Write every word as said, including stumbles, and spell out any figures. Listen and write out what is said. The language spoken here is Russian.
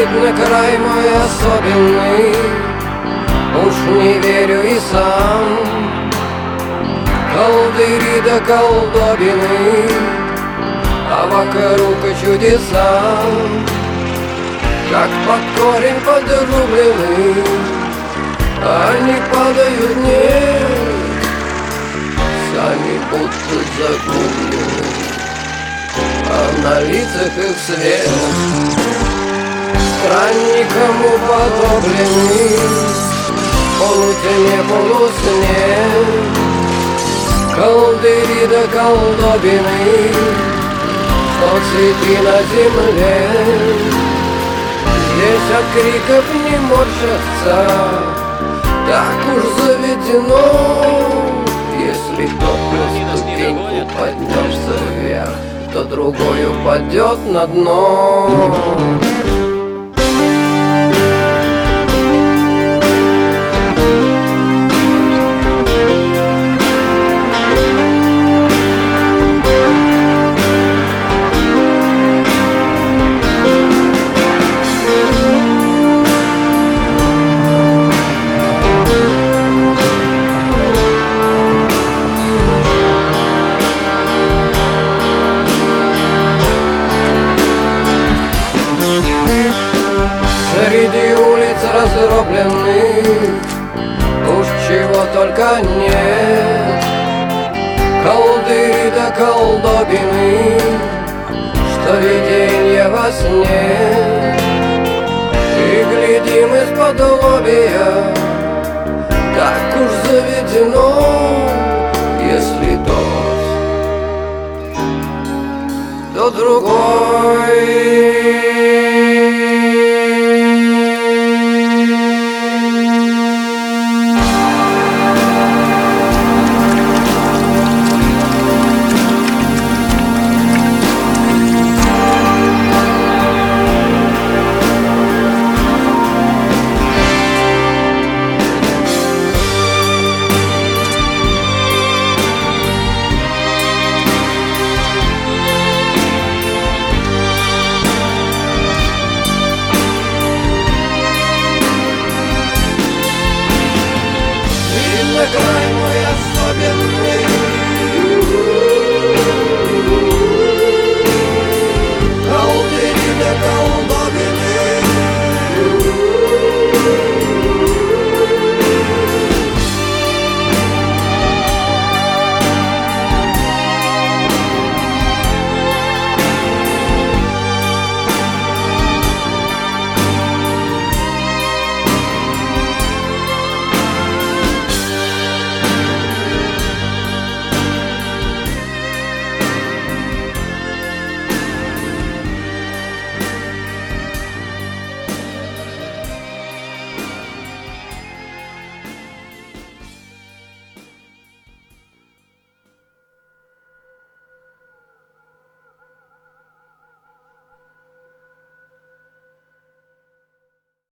на край мой особенный, уж не верю и сам. Колдыри да колдобины, а вокруг и чудеса, как под корень подрублены, они падают, нет, сами будто загублены, а на лицах их свет. Странникам уподобленный, полутьме, полусне, колдыри да колдобины, что цветы на земле. Здесь от криков не морщатся, так уж заведено. Если кто на ступеньку поднялся вверх, то другой упадет на дно. Среди улиц разробленных уж чего только нет, колдыри да колдобины, что виденье во сне. И глядим из-под лобья, так уж заведено. Если тот, то другой.